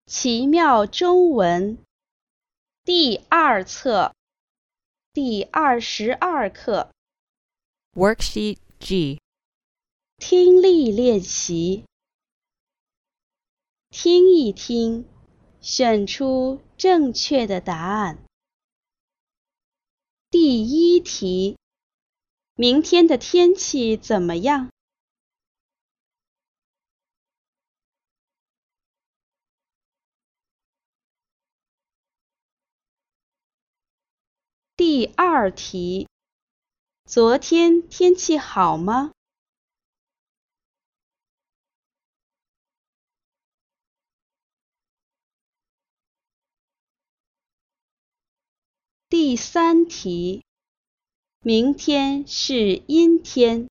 奇妙中文第2册第22课 Worksheet G 听力练习。听一听，选出正确的答案。第1题，明天的天气怎么样？第2题，昨天天气好吗？第3题，明天是阴天。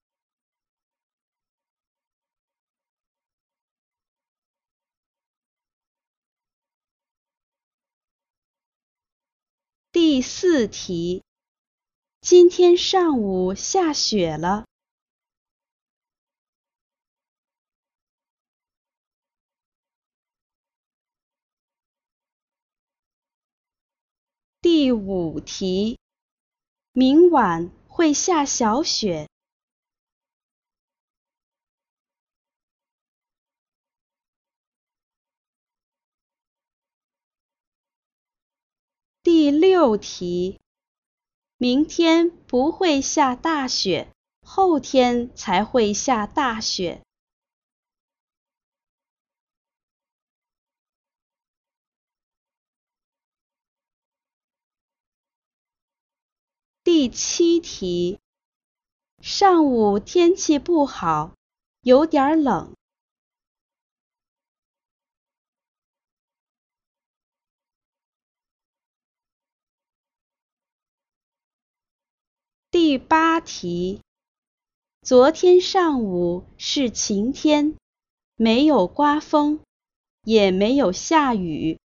第4题，今天上午下雪了。第5题，明晚会下小雪。第6题，明天不会下大雪，后天才会下大雪。第7题，上午天气不好，有点冷。第8题，昨天上午是晴天，没有刮风，也没有下雨。